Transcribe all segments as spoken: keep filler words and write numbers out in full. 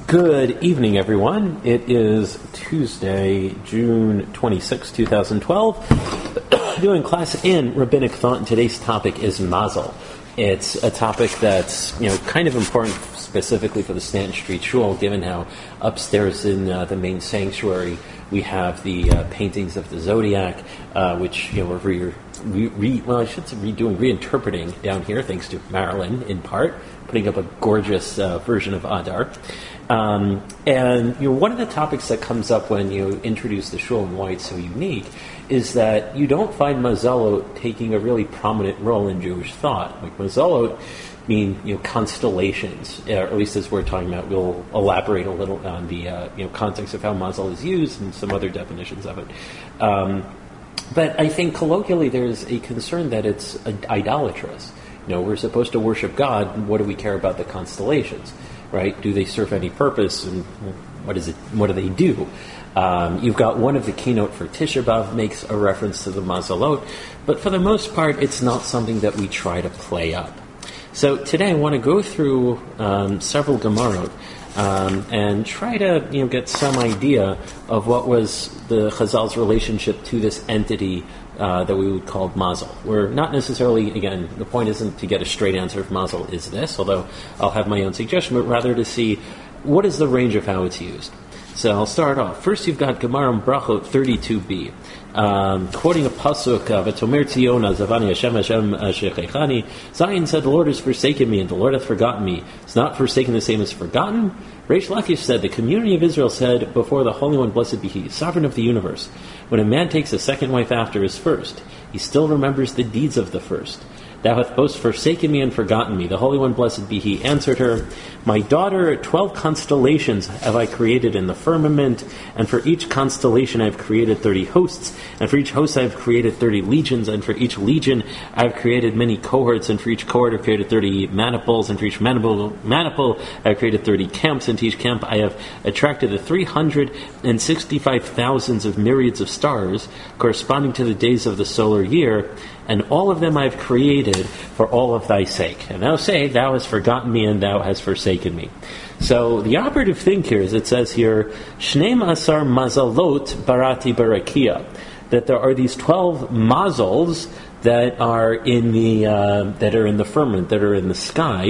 Good evening, everyone. It is Tuesday, June twenty-sixth, twenty twelve. Doing class in Rabbinic Thought, and today's topic is Mazel. It's a topic that's, you know, kind of important specifically for the Stanton Street Shul, given how upstairs in uh, the main sanctuary we have the uh, paintings of the Zodiac, uh, which, you know, we're re- re- re- well, I should say redoing, reinterpreting down here, thanks to Marilyn, in part, putting up a gorgeous uh, version of Adar. Um, and you know, one of the topics that comes up when you introduce the shul and why it's so unique is that you don't find Mazalot taking a really prominent role in Jewish thought. Like Mazalot mean, you know, constellations, or at least as we're talking about. We'll elaborate a little on the uh, you know context of how Mazal is used and some other definitions of it. Um, but I think colloquially there's a concern that it's idolatrous. You know, we're supposed to worship God. What do we care about the constellations? Right? Do they serve any purpose, and what is it? What do they do? Um, you've got one of the keynote for Tisha B'Av makes a reference to the Mazalot, but for the most part, it's not something that we try to play up. So today, I want to go through um, several Gemarot um, and try to, you know, get some idea of what was the Chazal's relationship to this entity Uh, that we would call Mazel. We're not necessarily, again, the point isn't to get a straight answer if Mazel is this, although I'll have my own suggestion, but rather to see what is the range of how it's used. So I'll start off. First, you've got Gemara in Brachot thirty-two b, um, quoting a pasuk of V'tomer Tzion Zavani Hashem Hashem Shechechani. Zion said, "The Lord has forsaken me, and the Lord hath forgotten me." It's not forsaken the same as forgotten. Reish Lakish said, "The community of Israel said before the Holy One, blessed be He, sovereign of the universe. When a man takes a second wife after his first, he still remembers the deeds of the first. Thou hast both forsaken me and forgotten me. The Holy One, blessed be He, answered her, My daughter, twelve constellations have I created in the firmament, and for each constellation I have created thirty hosts, and for each host I have created thirty legions, and for each legion I have created many cohorts, and for each cohort I have created thirty maniples, and for each maniple, maniple I have created thirty camps, and to each camp I have attracted the three hundred sixty-five thousands of myriads of stars, corresponding to the days of the solar year, and all of them I have created for all of thy sake. And thou say, thou hast forgotten me, and thou hast forsaken me. So the operative thing here is it says here, Shneim asar mazalot barati barakia, that there are these twelve mazals that are in the uh, that are in the firmament, that are in the sky,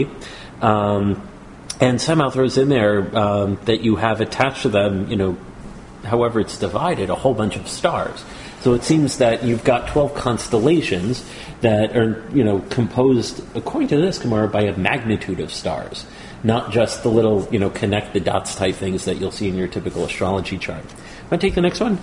um, and somehow throws in there um, that you have attached to them, you know, however it's divided, a whole bunch of stars. So it seems that you've got twelve constellations that are, you know, composed, according to this Gemara, by a magnitude of stars, not just the little, you know, connect the dots type things that you'll see in your typical astrology chart. Want to take the next one?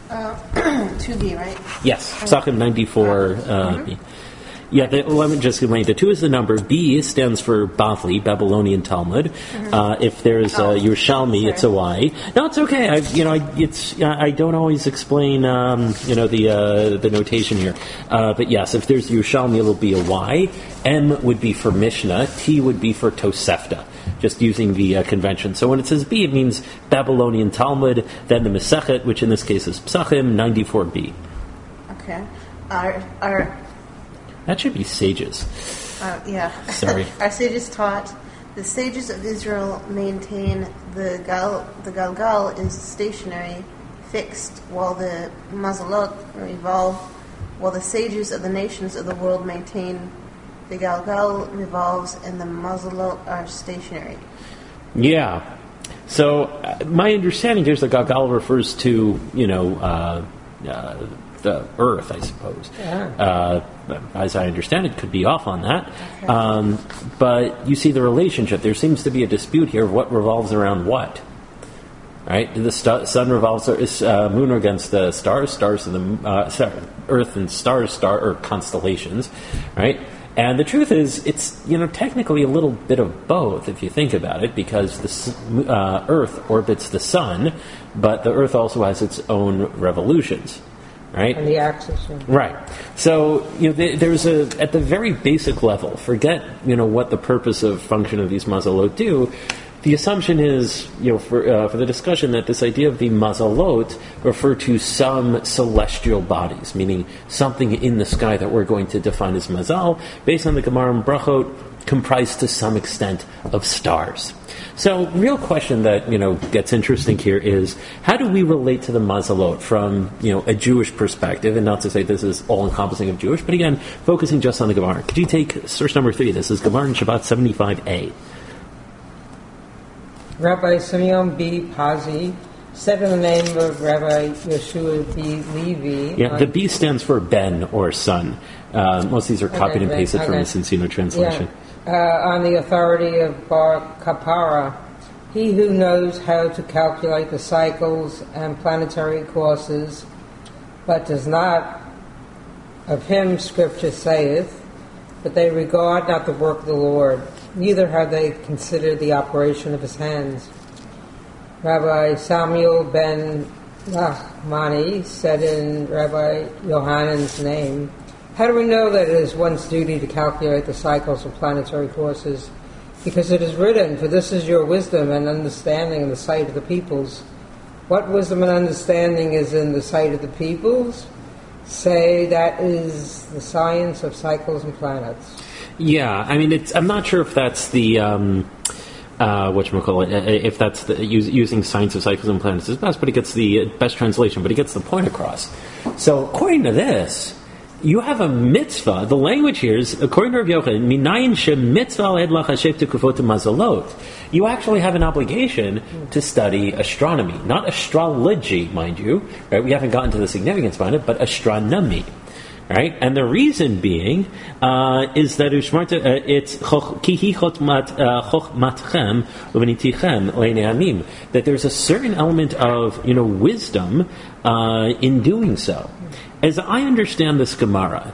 Uh, two B, right? Yes, Psachim ninety-four uh, B. Yeah, the, let me just explain. The two is the number. B stands for Bavli, Babylonian Talmud. Mm-hmm. Uh, if there's a Yerushalmi, it's a Y. No, it's okay. I, you know, I, it's I don't always explain, um, you know, the uh, the notation here. Uh, but yes, if there's Yerushalmi, it'll be a Y. M would be for Mishnah. T would be for Tosefta. Just using the uh, convention. So when it says B, it means Babylonian Talmud. Then the Masechet, which in this case is Psachim ninety-four B. Okay. Our our. That should be sages. Uh, yeah. Sorry. Our sages taught the sages of Israel maintain the gal the galgal is stationary, fixed, while the mazalot revolve, while the sages of the nations of the world maintain the galgal revolves and the mazalot are stationary. Yeah. So uh, my understanding here is the galgal refers to, you know, uh, uh, the earth, I suppose. Yeah. Uh, as I understand it, could be off on that. Okay. Um, but you see the relationship. There seems to be a dispute here of what revolves around what. Right? The st- sun revolves, is uh, moon against the stars, stars and the uh, sorry, earth and stars, star or constellations, right? And the truth is, it's, you know, technically a little bit of both if you think about it, because the uh, Earth orbits the sun, but the Earth also has its own revolutions. Right? On the axis. Yeah. Right. So, you know, there's a, at the very basic level, forget, you know, what the purpose of function of these mazalot do. The assumption is, you know, for uh, for the discussion that this idea of the mazalot refer to some celestial bodies, meaning something in the sky that we're going to define as mazal, based on the Gemara in Brachot comprised to some extent of stars. So, real question that, you know, gets interesting here is, how do we relate to the Mazalot from, you know, a Jewish perspective? And not to say this is all-encompassing of Jewish, but again, focusing just on the Gemara. Could you take source number three? This is Gemara in Shabbat seventy-five A. Rabbi Simeon B. Pazi said in the name of Rabbi Yeshua B. Levi. Yeah, the B stands for Ben or son. Uh, most of these are copied okay, and pasted okay. from the Cincino translation. Yeah. Uh, on the authority of Bar Kapara, he who knows how to calculate the cycles and planetary courses, but does not, of him Scripture saith, but they regard not the work of the Lord, neither have they considered the operation of his hands. Rabbi Samuel ben Nachmani said in Rabbi Yohanan's name, how do we know that it is one's duty to calculate the cycles of planetary courses? Because it is written, for this is your wisdom and understanding in the sight of the peoples. What wisdom and understanding is in the sight of the peoples? Say that is the science of cycles and planets. Yeah, I mean, it's, I'm not sure if that's the... Um Uh, whatchamacallit, if that's the, use, using science of cycles and planets is best, but it gets the best translation, but it gets the point across. So, according to this, you have a mitzvah. The language here is, according to Rav Yochanan, minayin shemitzvah ed lachashev tekufot mazalot. You actually have an obligation to study astronomy, not astrology, mind you. Right? We haven't gotten to the significance behind it, but astronomy. Right, and the reason being uh, is that uh, it's that there's a certain element of, you know, wisdom uh, in doing so. As I understand this Gemara,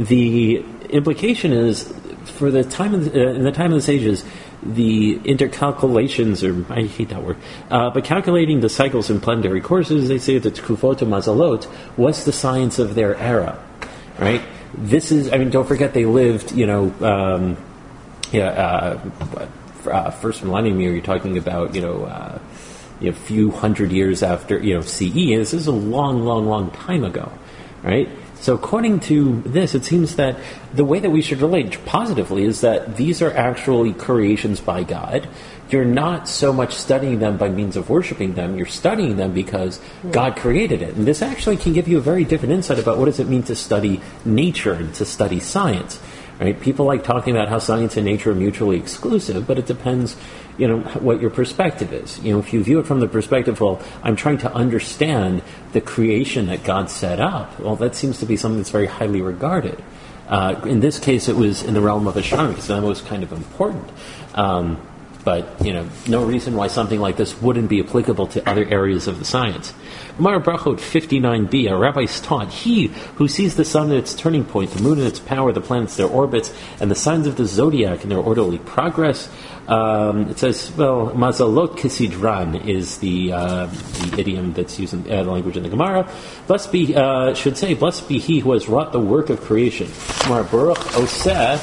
the implication is for the time of the, uh, in the time of the sages, the intercalculations, or I hate that word, uh, but calculating the cycles and planetary courses, they say that Tkufot Mazalot was the science of their era. Right. This is. I mean, don't forget they lived. You know, um, yeah. Uh, uh, first millennium year. You're talking about. You know, uh, you know, a few hundred years after. You know, C E. This is a long, long, long time ago. Right. So according to this, it seems that the way that we should relate positively is that these are actually creations by God. You're not so much studying them by means of worshiping them. You're studying them because God created it. And this actually can give you a very different insight about what does it mean to study nature and to study science. Right? People like talking about how science and nature are mutually exclusive, but it depends, you know, what your perspective is. You know, if you view it from the perspective, well, I'm trying to understand the creation that God set up, well, that seems to be something that's very highly regarded. Uh, in this case, it was in the realm of astronomy, because that was kind of important. Um, But, you know, no reason why something like this wouldn't be applicable to other areas of the science. Gemara Brachot fifty-nine b, our rabbis taught, he who sees the sun at its turning point, the moon in its power, the planets, their orbits, and the signs of the zodiac in their orderly progress. Um, it says, well, mazalot kisidran is the, uh, the idiom that's used in uh, the language in the Gemara. Blessed be, uh, should say, blessed be he who has wrought the work of creation. Gemara Baruch Oseh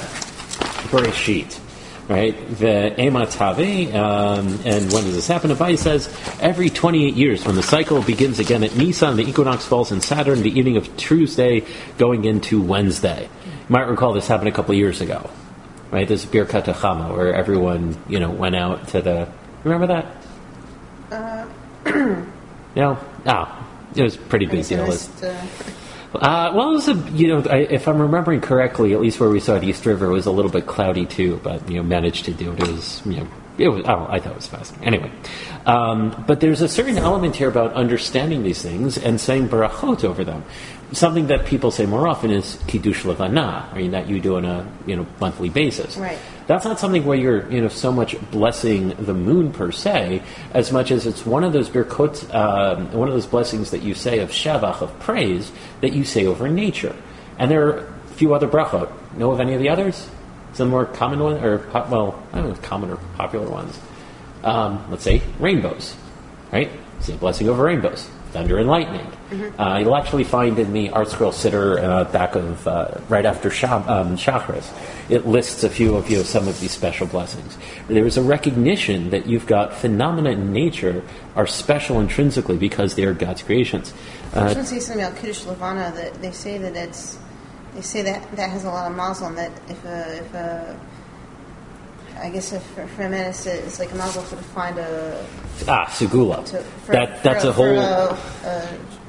Bereshit. Right, the Emat Haveh, um, and when does this happen? Abai says every twenty-eight years, when the cycle begins again at Nisan, the equinox falls in Saturn, the evening of Tuesday going into Wednesday. You might recall this happened a couple of years ago, right? This Birkat HaChama, where everyone, you know, went out to the. Remember that? Uh, you know, ah, it was a pretty big deal. Missed, uh... Uh, well, it was a, you know, I, if I'm remembering correctly, at least where we saw it, East River, it was a little bit cloudy too, but, you know, managed to do it. It was, you know, it was, oh, I thought it was fascinating. Anyway, um, but there's a certain element here about understanding these things and saying barachot over them. Something that people say more often is kiddush levana, I mean, that you do on a, you know, monthly basis. Right. That's not something where you're, you know, so much blessing the moon per se, as much as it's one of those birkot, um, one of those blessings that you say of shavach, of praise, that you say over nature. And there are a few other brachot. Know of any of the others? Some more common ones, or, well, I don't know if common or popular ones. Um, let's say rainbows, right? Say blessing over rainbows. Thunder and lightning. Mm-hmm. Uh, you'll actually find in the Art Scroll Siddur uh, back of uh, right after Shab, um, Shachris, it lists a few of you know, some of these special blessings. There is a recognition that you've got phenomena in nature are special intrinsically because they are God's creations. Uh, I was going to say something about Kiddush Levana, that they say that it's they say that that has a lot of mazel, and that if a if a I guess if for, for a minute it's, it's like a mazel to find a ah segula. To, for, that that's for, a whole a, a,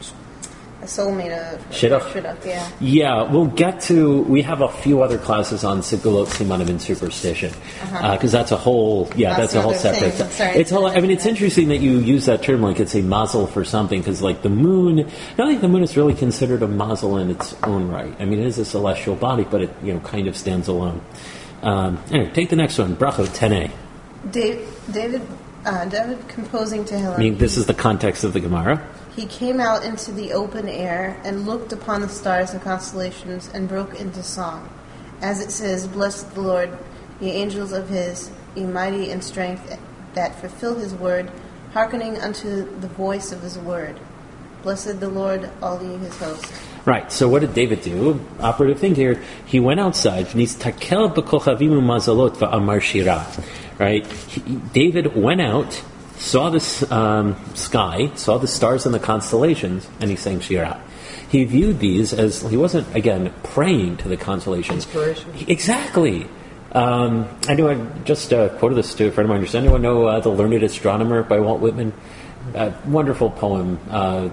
a soulmate, a shidduch. Shidduch, yeah. Yeah, we'll get to. We have a few other classes on segulot, simanim, and superstition because uh-huh. uh, that's a whole. Yeah, that's, that's a whole separate. Sorry, it's whole. I mean, it's interesting that you use that term like it's a mazel for something because, like the moon, I don't think the moon is really considered a mazel in its own right. I mean, it is a celestial body, but it you know kind of stands alone. Um, anyway, take the next one, brachot ten a. David, David, uh, David composing Tehillim. I mean, this is the context of the Gemara. He came out into the open air and looked upon the stars and constellations and broke into song. As it says, "Bless the Lord, ye angels of his, ye mighty in strength, that fulfill his word, hearkening unto the voice of his word. Blessed the Lord, all ye his host." Right, so what did David do? Operative thing here, he went outside, v'nistakel b'kochavimu mazalot v'amar shira. Right? He, David went out, saw the um, sky, saw the stars and the constellations, and he sang Shira. He viewed these as, he wasn't, again, praying to the constellations. Inspiration. He, exactly. Um, I know I just uh, quoted this to a friend of mine. Does anyone know uh, The Learned Astronomer by Walt Whitman? Uh, wonderful poem. Uh,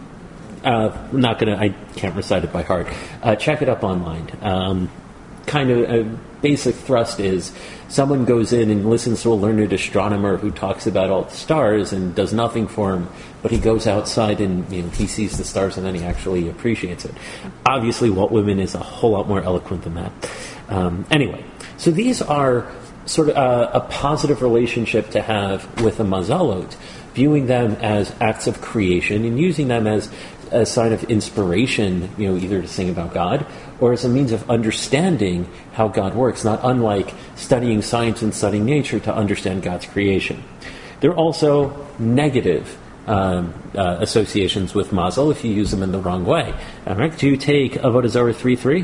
uh, I'm not going to, I can't recite it by heart. Uh, check it up online. Um, kind of a basic thrust is someone goes in and listens to a learned astronomer who talks about all the stars and does nothing for him, but he goes outside and you know, he sees the stars and then he actually appreciates it. Obviously, Walt Whitman is a whole lot more eloquent than that. Um, anyway, so these are sort of a, a positive relationship to have with the mazalot, viewing them as acts of creation and using them as a sign of inspiration, you know, either to sing about God or as a means of understanding how God works, not unlike studying science and studying nature to understand God's creation. There are also negative um, uh, associations with mazel if you use them in the wrong way. All right, do you take Avodah Zarah three three?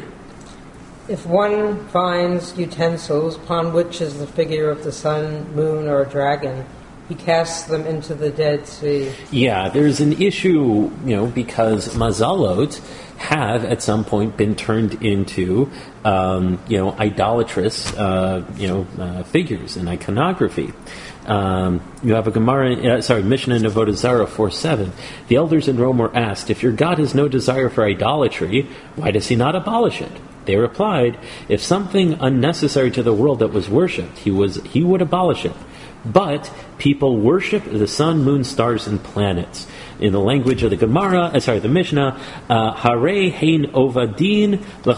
If one finds utensils upon which is the figure of the sun, moon, or dragon, he casts them into the Dead Sea. Yeah, there's an issue, you know, because mazalot have at some point been turned into, um, you know, idolatrous, uh, you know, uh, figures and iconography. Um, you have a Gemara, uh, sorry, Mishnah in Avodah Zarah four seven. The elders in Rome were asked, if your God has no desire for idolatry, why does he not abolish it? They replied, if something unnecessary to the world that was worshipped, he was he would abolish it. But people worship the sun, moon, stars, and planets. In the language of the Gemara, uh, sorry, the Mishnah, Hare hein ovadin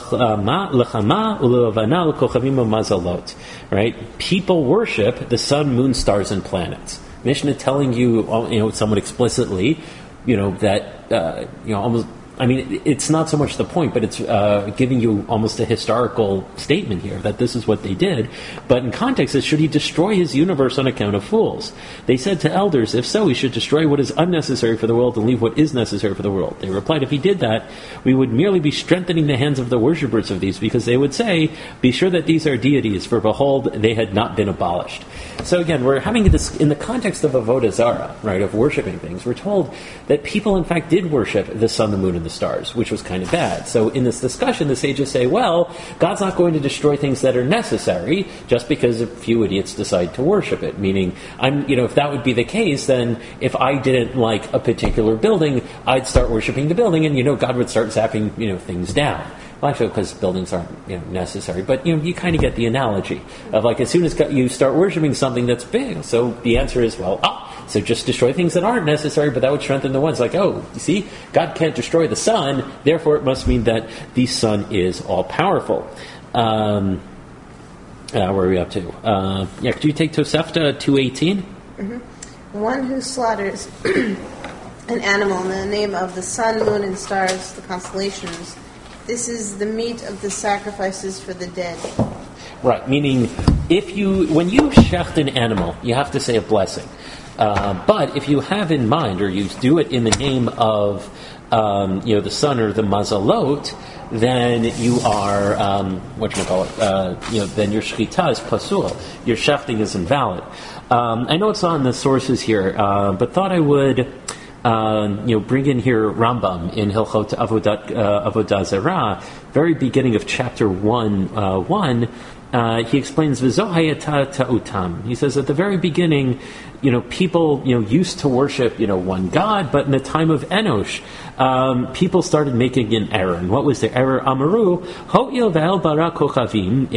lechama uleavana lekochavim mazalot. Right? People worship the sun, moon, stars, and planets. Mishnah telling you, you know, somewhat explicitly, you know, that, uh, you know, almost. I mean, it's not so much the point, but it's uh, giving you almost a historical statement here that this is what they did. But in context, it's should he destroy his universe on account of fools? They said to elders, if so, he should destroy what is unnecessary for the world and leave what is necessary for the world. They replied, if he did that, we would merely be strengthening the hands of the worshippers of these, because they would say, be sure that these are deities, for behold, they had not been abolished. So again, we're having this in the context of Avodah Zarah, right, of worshiping things. We're told that people, in fact, did worship the sun, the moon, and the stars, which was kind of bad. So in this discussion, the sages say, well, God's not going to destroy things that are necessary just because a few idiots decide to worship it. Meaning, I'm, you know, if that would be the case, then if I didn't like a particular building, I'd start worshiping the building, and you know, God would start zapping, you know, things down. Well, actually, because buildings aren't, you know, necessary, but you know, you kind of get the analogy of like as soon as you start worshiping something that's big. So the answer is, well, ah. So just destroy things that aren't necessary, but that would strengthen the ones. Like, oh, you see, God can't destroy the sun, therefore it must mean that the sun is all-powerful. Um, uh, where are we up to? Uh, yeah, could you take Tosefta two eighteen? Mm-hmm. One who slaughters an animal in the name of the sun, moon, and stars, the constellations, this is the meat of the sacrifices for the dead. Right, meaning if you, when you shecht an animal, you have to say a blessing. Uh, but if you have in mind, or you do it in the name of, um, you know, the sun or the mazalot, then you are, um, what you call it, uh, you know, then your shchita is pasul. Your shechting is invalid. Um, I know it's not in the sources here, uh, but thought I would, uh, you know, bring in here Rambam in Hilchot Avodat uh, Avodah Zarah, very beginning of chapter one, uh, one. uh, he explains, V'zohayata ta'utam. He says at the very beginning, you know, people, you know, used to worship, you know, one God, but in the time of Enosh, um, people started making an error. And what was their error? Amaru, ho'il ve'el bara kochavim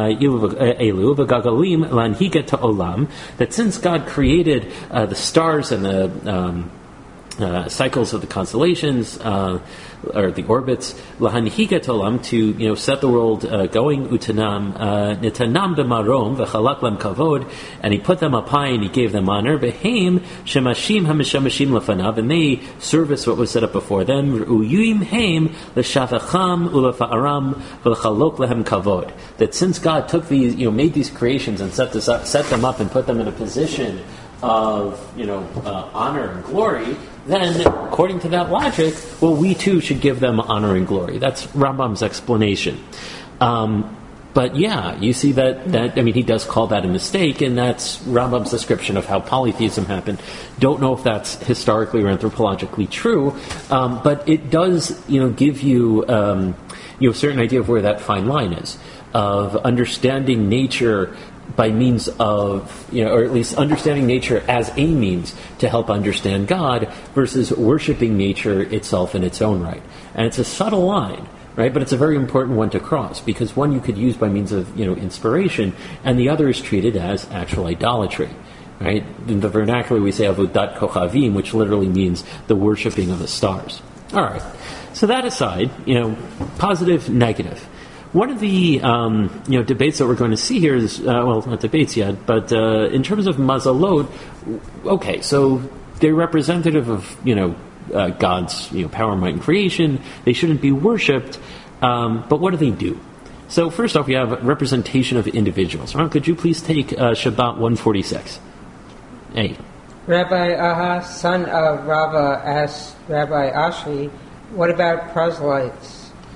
elu v'gagalim lanhiga ta'olam, that since God created uh, the stars and the um, uh, cycles of the constellations, uh, or the orbits, lahanhiga tolam, to, you know, set the world uh, going, utanam nitanam b'marom v'chalak lem kavod, and he put them up high and he gave them honor. Behem shemashim hamishamashim lefanav, and they service what was set up before them. Uyim heim l'shavacham ulafa'aram v'chalok lehem kavod. That since God took these, you know, made these creations and set this up, set them up and put them in a position of, you know, uh, honor and glory, then, according to that logic, well, we too should give them honor and glory. That's Rambam's explanation. Um, but yeah, you see that, that, I mean, he does call that a mistake, and that's Rambam's description of how polytheism happened. Don't know if that's historically or anthropologically true, um, but it does, you know, give you, um, you know, a certain idea of where that fine line is, of understanding nature by means of, you know, or at least understanding nature as a means to help understand God versus worshiping nature itself in its own right. And it's a subtle line, right? But it's a very important one to cross, because one you could use by means of, you know, inspiration, and the other is treated as actual idolatry, right? In the vernacular we say avodat kochavim, which literally means the worshiping of the stars. All right. So that aside, you know, positive, negative. One of the um, you know debates that we're going to see here is, uh, well, not debates yet, but uh, in terms of mazalot, okay, so they're representative of, you know, uh, God's, you know, power, might, and creation. They shouldn't be worshipped, um, but what do they do? So first off, we have representation of individuals. Ron, could you please take uh, Shabbat one forty-six? Hey. Rabbi Aha, son of Rava, asked Rabbi Ashi, what about proselytes?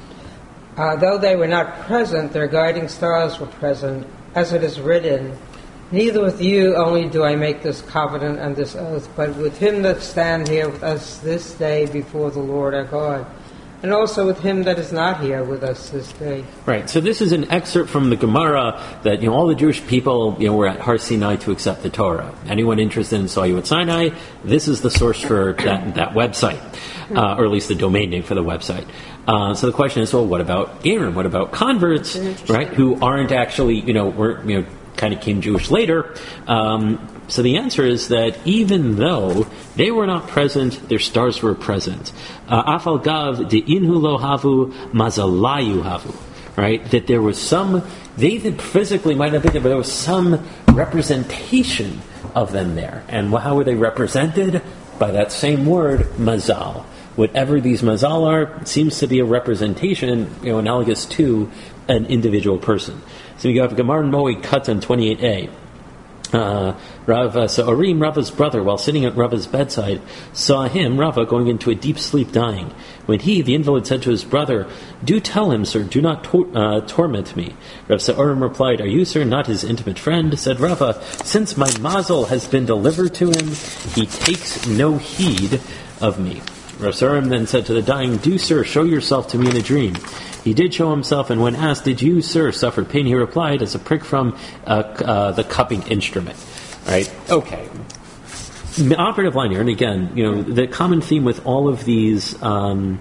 Uh, though they were not present, their guiding stars were present, as it is written, neither with you only do I make this covenant and this oath, but with him that stand here with us this day before the Lord our God, and also with him that is not here with us this day. Right, so this is an excerpt from the Gemara that, you know, all the Jewish people, you know, were at Har Sinai to accept the Torah. Anyone interested in Saw You at Sinai, this is the source for that, that website, uh, or at least the domain name for the website. Uh, so the question is, well, what about Gerim? What about converts, right, who aren't actually, you know, were, you know, kind of came Jewish later? Um, so the answer is that even though they were not present, their stars were present. Afal gav de inhu lo havu mazalayu havu, right? That there was some, they physically might not be there, but there was some representation of them there. And how were they represented? By that same word, mazal. Whatever these mazal are, seems to be a representation, you know, analogous to an individual person. So we have Gemara Moed Katan twenty-eight a. Uh, Rav Sa'orim, Rava's brother, while sitting at Rava's bedside, saw him, Rava, going into a deep sleep, dying. When he, the invalid, said to his brother, "Do tell him, sir, do not tor- uh, torment me." Rav Sa'orim replied, "Are you, sir, not his intimate friend?" Said Rava, "Since my mazel has been delivered to him, he takes no heed of me." Rav Sa'orim then said to the dying, "Do, sir, show yourself to me in a dream." He did show himself, and when asked, "Did you, sir, suffer pain?" he replied, "As a prick from uh, uh, the cupping instrument." Right? Okay. The operative line here, and again, you know, the common theme with all of these, um,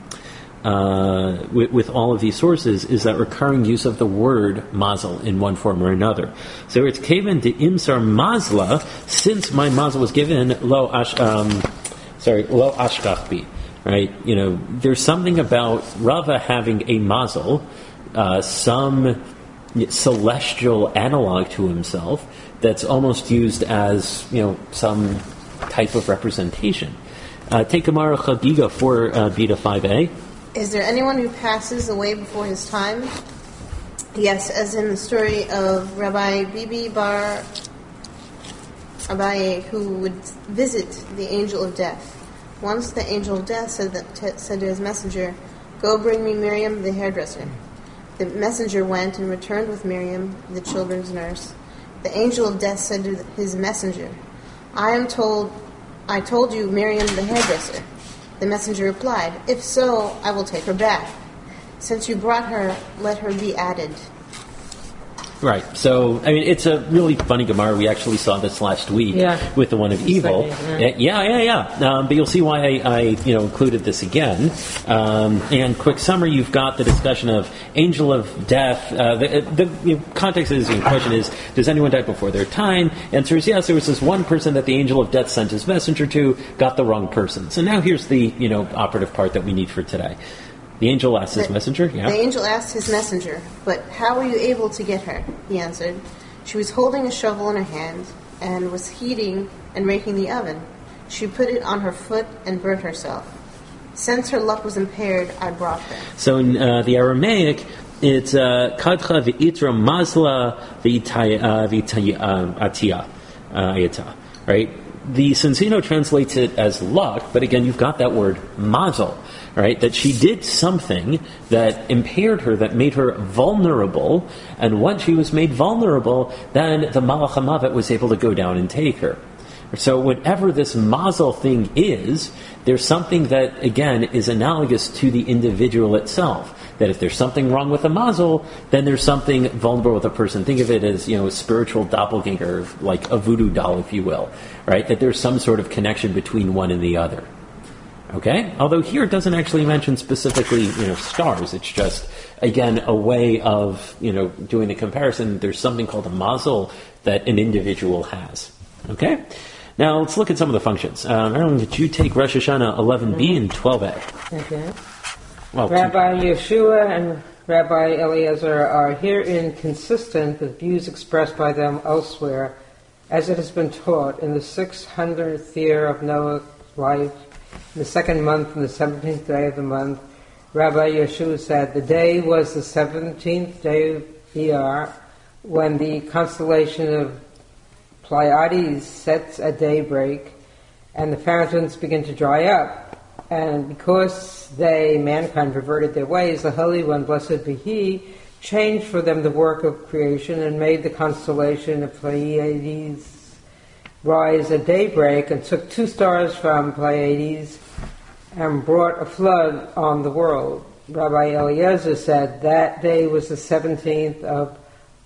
uh, with, with all of these sources, is that recurring use of the word mazel in one form or another. So it's kaven de imsar mazla, since my mazel was given, lo ash, um, sorry, lo ashkach bi. Right, you know, there's something about Rava having a mazel, uh, some celestial analog to himself that's almost used as, you know, some type of representation. Uh, take Gemara Chagiga four uh, b to five a. Is there anyone who passes away before his time? Yes, as in the story of Rabbi Bibi Bar Abaye, who would visit the angel of death. Once the angel of death said, that, t- said to his messenger, "Go bring me Miriam, the hairdresser." The messenger went and returned with Miriam, the children's nurse. The angel of death said to his messenger, "I am told, I told you Miriam, the hairdresser." The messenger replied, "If so, I will take her back. Since you brought her, let her be added." Right. So, I mean, it's a really funny Gemara. We actually saw this last week yeah. with the one of evil. Second, yeah, yeah, yeah. yeah. Um, but you'll see why I, I, you know, included this again. Um, and quick summary: you've got the discussion of angel of death. Uh, the the you know, context is the question is: does anyone die before their time? Answer is yes. There was this one person that the angel of death sent his messenger to, got the wrong person. So now here's the you know operative part that we need for today. The angel asked his the, messenger, yeah? The angel asked his messenger, but how were you able to get her? He answered, she was holding a shovel in her hand and was heating and raking the oven. She put it on her foot and burnt herself. Since her luck was impaired, I brought her. So in uh, the Aramaic, it's kadcha v'itra mazla v'atiyah, ayata, right? The Sensino translates it as luck, but again, you've got that word mazel. Right, that she did something that impaired her, that made her vulnerable, and once she was made vulnerable, then the Malach HaMavet was able to go down and take her. So whatever this mazel thing is, there's something that, again, is analogous to the individual itself. That if there's something wrong with a mazel, then there's something vulnerable with a person. Think of it as, you know, a spiritual doppelganger, like a voodoo doll, if you will. Right, that there's some sort of connection between one and the other. Okay? Although here it doesn't actually mention specifically, you know, stars. It's just, again, a way of, you know, doing the comparison. There's something called a mazel that an individual has. Okay? Now, let's look at some of the functions. Um, Aaron, did you take Rosh Hashanah eleven B and twelve A? Okay. Well, Rabbi Yeshua and Rabbi Eliezer are herein consistent with views expressed by them elsewhere, as it has been taught in the six hundredth year of Noah's life, in the second month, and the seventeenth day of the month. Rabbi Yeshua said, the day was the seventeenth day of Iyar, when the constellation of Pleiades sets at daybreak, and the fountains begin to dry up. And because they, mankind, perverted their ways, the Holy One, blessed be He, changed for them the work of creation and made the constellation of Pleiades rise at daybreak, and took two stars from Pleiades and brought a flood on the world. Rabbi Eliezer said that day was the seventeenth of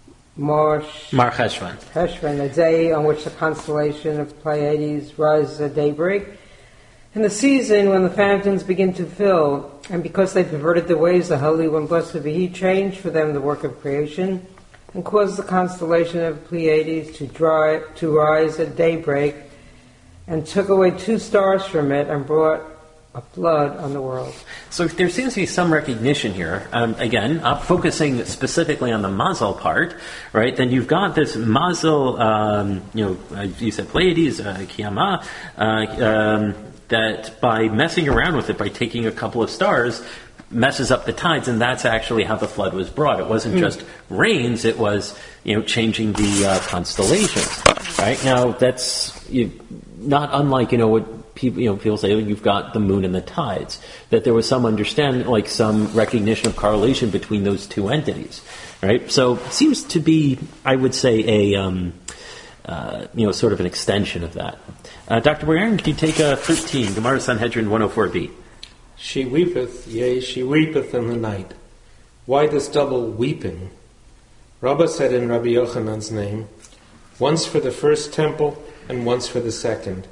March, Mar Cheshvan. Cheshvan, the day on which the constellation of Pleiades rises at daybreak, in the season when the fountains begin to fill. And because they perverted the ways, the Holy One, blessed be He, changed for them the work of creation, and caused the constellation of Pleiades to, dry, to rise at daybreak, and took away two stars from it, and brought a flood on the world. So there seems to be some recognition here. Um, again, I'm focusing specifically on the mazel part, right? Then you've got this mazel, um, you know, uh, you said Pleiades, uh, Kiyama, uh, um, that by messing around with it, by taking a couple of stars, messes up the tides, and that's actually how the flood was brought. It wasn't mm. just rains; it was, you know, changing the uh, constellations. Right now, that's you, not unlike you know what people you know people say. You've got the moon and the tides. That there was some understanding, like some recognition of correlation between those two entities. Right. So it seems to be, I would say, a um, uh, you know sort of an extension of that. Uh, Doctor Boyarin, could you take a thirteen Gemara Sanhedrin one oh four b? She weepeth, yea, she weepeth in the night. Why this double weeping? Rabbah said in Rabbi Yochanan's name, once for the first temple and once for the second.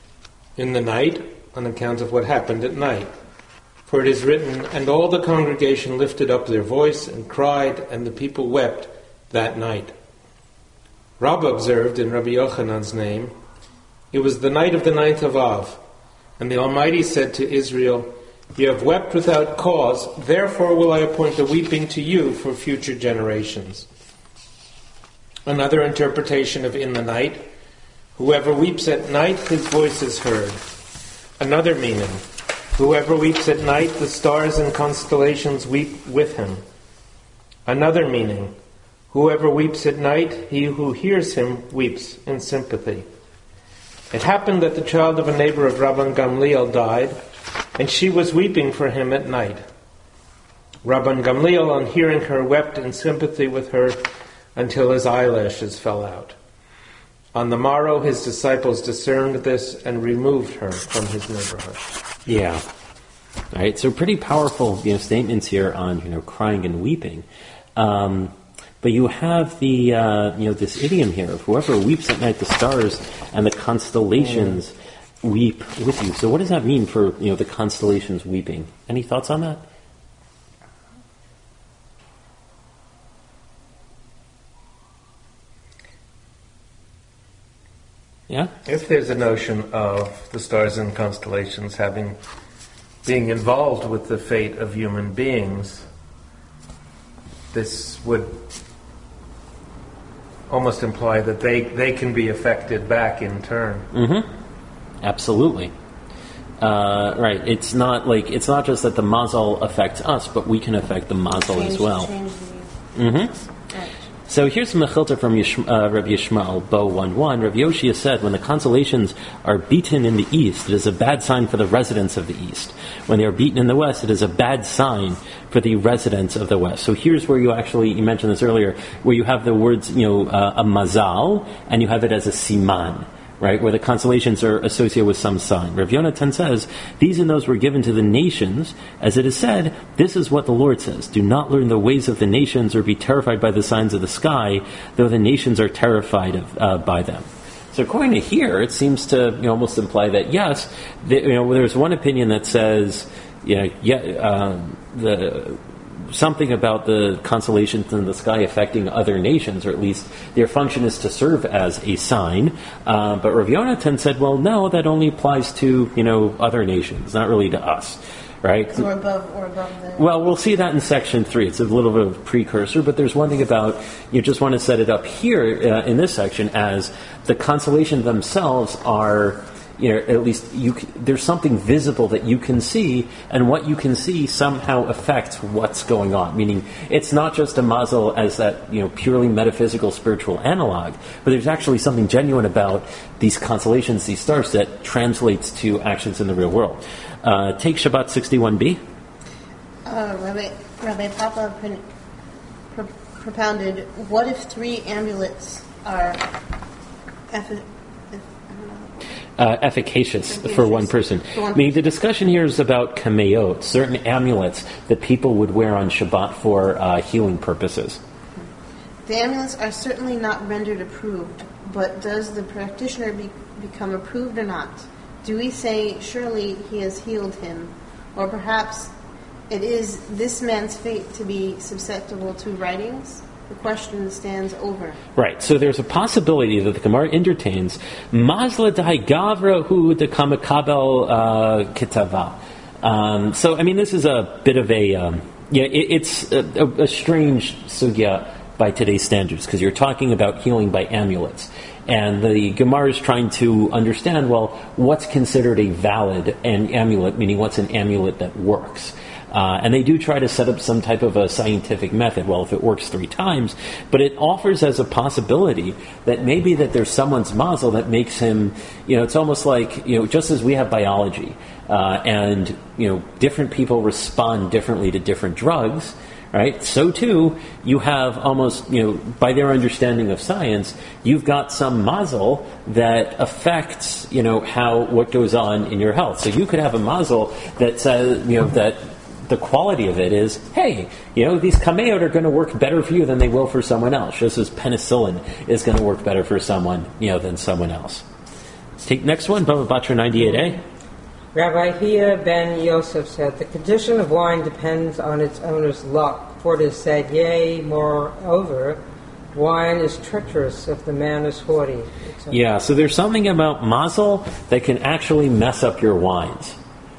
In the night, on account of what happened at night. For it is written, and all the congregation lifted up their voice and cried, and the people wept that night. Rabbah observed in Rabbi Yochanan's name, it was the night of the ninth of Av, and the Almighty said to Israel, you have wept without cause, therefore will I appoint the weeping to you for future generations. Another interpretation of in the night, whoever weeps at night, his voice is heard. Another meaning, whoever weeps at night, the stars and constellations weep with him. Another meaning, whoever weeps at night, he who hears him weeps in sympathy. It happened that the child of a neighbor of Rabban Gamliel died, and she was weeping for him at night. Rabban Gamliel, on hearing her, wept in sympathy with her until his eyelashes fell out. On the morrow, his disciples discerned this and removed her from his neighborhood. Yeah. All right, so pretty powerful you know, statements here on you know crying and weeping. Um, But you have the uh, you know this idiom here of whoever weeps at night, the stars and the constellations mm. weep with you. So what does that mean for you know the constellations weeping? Any thoughts on that? Yeah. If there's a notion of the stars and constellations having being involved with the fate of human beings, this would almost imply that they, they can be affected back in turn. Mm-hmm. Absolutely. Uh, right. It's not like it's not just that the mazal affects us, but we can affect the mazal change, as well. Change the, mm-hmm. right. So here's some mechilta from Yish, uh, Rabbi Yishmael, Bo one one. Rabbi Yoshia said, when the constellations are beaten in the east, it is a bad sign for the residents of the east. When they are beaten in the west, it is a bad sign for the residents of the west. So here's where you actually, you mentioned this earlier, where you have the words, you know, uh, a mazal, and you have it as a siman. Right, where the constellations are associated with some sign. Rav Yonatan says, these and those were given to the nations, as it is said, this is what the Lord says, do not learn the ways of the nations or be terrified by the signs of the sky, though the nations are terrified of, uh, by them. So according to here, it seems to you know, almost imply that, yes, the, you know, there's one opinion that says, you know, yeah, uh, the... something about the constellations in the sky affecting other nations, or at least their function is to serve as a sign. Uh, but Rav Yonatan said, well, no, that only applies to, you know, other nations, not really to us. Right? Or above, or above the... Well, we'll see that in section three. It's a little bit of a precursor, but there's one thing about, you just want to set it up here uh, in this section as the constellations themselves are... You know, at least you, there's something visible that you can see, and what you can see somehow affects what's going on. Meaning, it's not just a mazel as that you know purely metaphysical, spiritual analog, but there's actually something genuine about these constellations, these stars, that translates to actions in the real world. Uh, take Shabbat sixty-one b. Uh, Rabbi, Rabbi Papa pro- pro- propounded, what if three amulets are... Eff- Uh, efficacious, efficacious for one person. For one I mean, the discussion here is about kameot, certain amulets that people would wear on Shabbat for uh, healing purposes. The amulets are certainly not rendered approved, but does the practitioner be, become approved or not? Do we say, surely he has healed him? Or perhaps it is this man's fate to be susceptible to writings? The question stands over. Right. So there's a possibility that the Gemara entertains Mazla Dai Gavra Hu de Kamakabel Kitava. Um, so, I mean, this is a bit of a, um, yeah, it, it's a, a, a strange sugya by today's standards, because you're talking about healing by amulets. And the Gemara is trying to understand, well, what's considered a valid an amulet, meaning what's an amulet that works. Uh, and they do try to set up some type of a scientific method. Well, if it works three times, but it offers as a possibility that maybe that there's someone's mazel that makes him, you know, it's almost like, you know, just as we have biology, uh, and, you know, different people respond differently to different drugs, right? So too, you have almost, you know, by their understanding of science, you've got some mazel that affects, you know, how, what goes on in your health. So you could have a mazel that says, you know, that the quality of it is, hey, you know, these kameot are going to work better for you than they will for someone else, just as penicillin is going to work better for someone, you know, than someone else. Take next one, Bava Batra ninety-eight A. Rabbi Hia ben Yosef said, the condition of wine depends on its owner's luck, for it is said, yea, moreover, wine is treacherous if the man is haughty. Yeah, so there's something about mazel that can actually mess up your wines.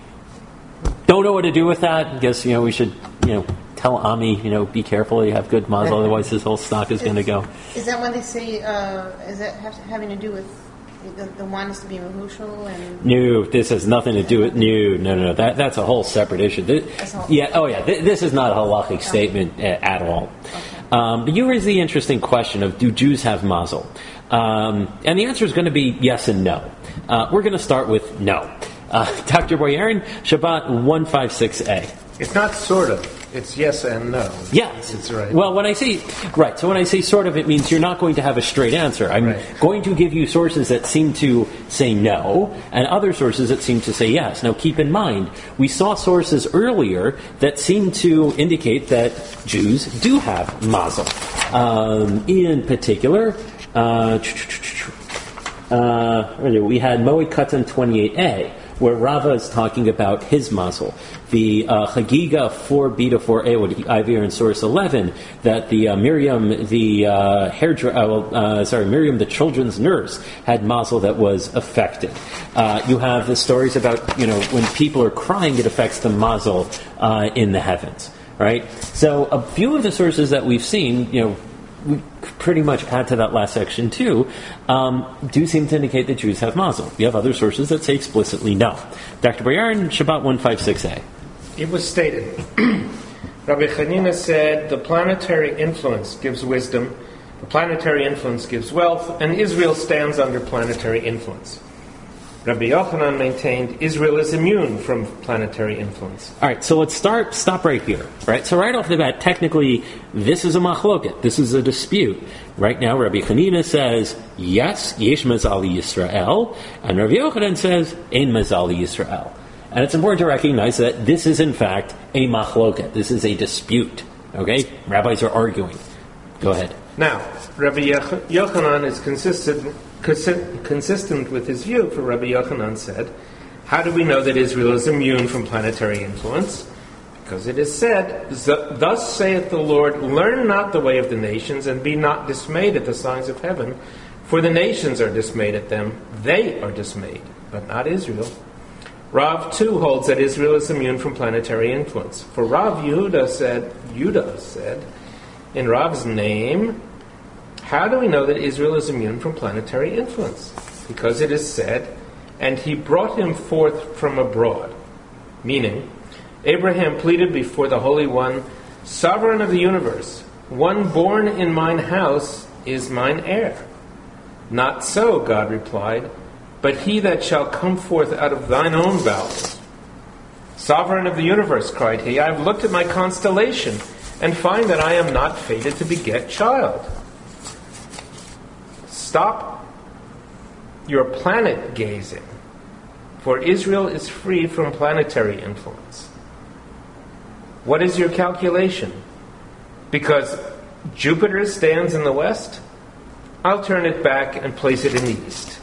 Don't know what to do with that. I guess, you know, we should, you know, tell Ami, you know, be careful, you have good mazel, otherwise his whole stock is, is going to go. Is that what they say, uh, is that have, having to do with the, the wine is to be mahushal? And no, this has nothing to do with, no, no, no, that, that's a whole separate issue. This, whole, yeah, oh yeah, th- this is not a halachic okay. statement at, at all. Okay. Um, but you raise the interesting question of, do Jews have mazel? Um, and the answer is going to be yes and no. Uh, we're going to start with no. Uh, Doctor Boyarin, Shabbat one fifty-six A. It's not sort of. It's yes and no. Yes. It's right. Well, when I say, right, so when I say sort of, it means you're not going to have a straight answer. I'm Right. going to give you sources that seem to say no, and other sources that seem to say yes. Now, keep in mind, we saw sources earlier that seem to indicate that Jews do have mazel. Um, in particular, uh, uh, we had Moed Katan twenty-eight A, where Rava is talking about his mazel. The uh, Chagiga four B to four A, what Ivir in source eleven, that the uh, Miriam, the uh, hairdra- uh, well, uh, sorry, Miriam, the children's nurse, had mazel that was affected. Uh, you have the stories about, you know, when people are crying, it affects the mazel uh, in the heavens, right? So a few of the sources that we've seen, you know, we pretty much add to that last section too, um, do seem to indicate that Jews have mazel. You have other sources that say explicitly no. Doctor Boyarin, Shabbat one fifty-six A. It was stated, Rabbi Chanina said, the planetary influence gives wisdom, the planetary influence gives wealth, and Israel stands under planetary influence. Rabbi Yochanan maintained Israel is immune from planetary influence. All right, so let's start, stop right here. Right, so right off the bat, technically, this is a machloket. This is a dispute. Right now, Rabbi Chanina says, yes, yesh mazal Yisrael, and Rabbi Yochanan says, ein mazal Yisrael. And it's important to recognize that this is, in fact, a machloket. This is a dispute. Okay, rabbis are arguing. Go ahead. Now, Rabbi Yochanan is consistent. Consistent with his view, for Rabbi Yochanan said, how do we know that Israel is immune from planetary influence? Because it is said, thus saith the Lord, learn not the way of the nations, and be not dismayed at the signs of heaven, for the nations are dismayed at them, they are dismayed, but not Israel. Rav too holds that Israel is immune from planetary influence. For Rav Yehuda said, Yehuda said, in Rav's name, how do we know that Israel is immune from planetary influence? Because it is said, and he brought him forth from abroad. Meaning, Abraham pleaded before the Holy One, Sovereign of the universe, one born in mine house is mine heir. Not so, God replied, but he that shall come forth out of thine own bowels. Sovereign of the universe, cried he, I have looked at my constellation, and find that I am not fated to beget child. Stop your planet gazing, for Israel is free from planetary influence. What is your calculation? Because Jupiter stands in the west, I'll turn it back and place it in the east.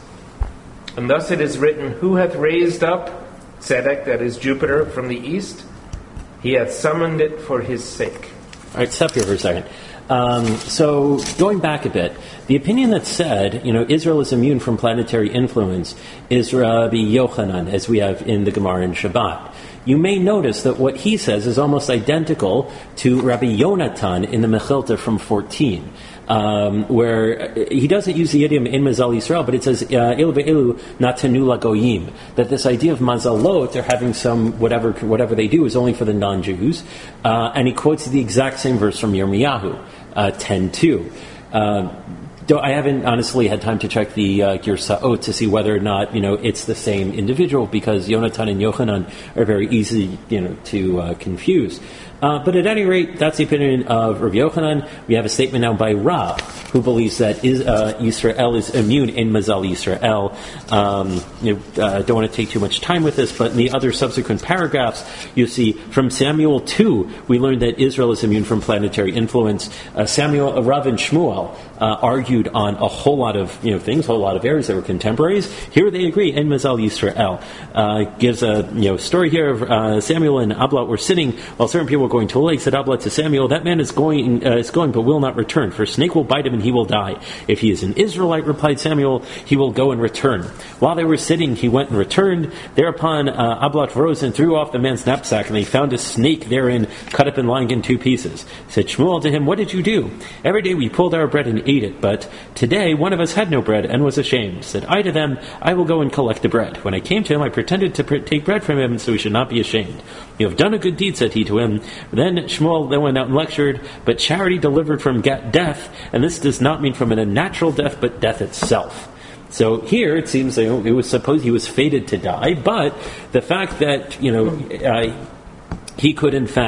And thus it is written, who hath raised up Tzedek, that is Jupiter, from the east? He hath summoned it for his sake. All right, stop here for a second. Um, so, going back a bit, the opinion that said, you know, Israel is immune from planetary influence is Rabbi Yochanan, as we have in the Gemara in Shabbat. You may notice that what he says is almost identical to Rabbi Yonatan in the Mechilta from fourteen, um, where he doesn't use the idiom in Mazal Yisrael, but it says Il ve'elu natanu lagoyim, that this idea of mazalot, they're having some whatever whatever they do is only for the non-Jews, uh, and he quotes the exact same verse from Yirmiyahu. Uh, ten two. Uh, I haven't honestly had time to check the uh, Girsa'ot to see whether or not, you know, it's the same individual, because Yonatan and Yochanan are very easy, you know, to uh, confuse. Uh, but at any rate, that's the opinion of Rav Yochanan. We have a statement now by Rav, who believes that is, uh, Yisrael is immune in Mazal Yisrael. Um, you know, uh, don't want to take too much time with this, but in the other subsequent paragraphs, you see from Samuel two, we learned that Israel is immune from planetary influence. Uh, Samuel, uh, Rav and Shmuel uh, argued on a whole lot of, you know, things, a whole lot of areas that were contemporaries. Here they agree in Mazal Yisrael. Uh, gives a, you know, story here of uh, Samuel and Ablat were sitting while certain people were going to a lake. Said Ablat to Samuel, that man is going, uh, is going but will not return, for a snake will bite him and he will die. If he is an Israelite, replied Samuel, he will go and return. While they were sitting, he went and returned. Thereupon uh, Ablat rose and threw off the man's knapsack, and they found a snake therein, cut up and lying in two pieces. Said Shmuel to him, what did you do? Every day we pulled our bread and ate it, but today one of us had no bread and was ashamed. Said I to them, I will go and collect the bread. When I came to him, I pretended to pr- take bread from him, so he should not be ashamed. You have done a good deed, said he to him. Then Shmuel then went out and lectured, but charity delivered from death, and this does not mean from a natural death, but death itself. So here it seems like it was supposed he was fated to die, but the fact that, you know, uh, he could in fact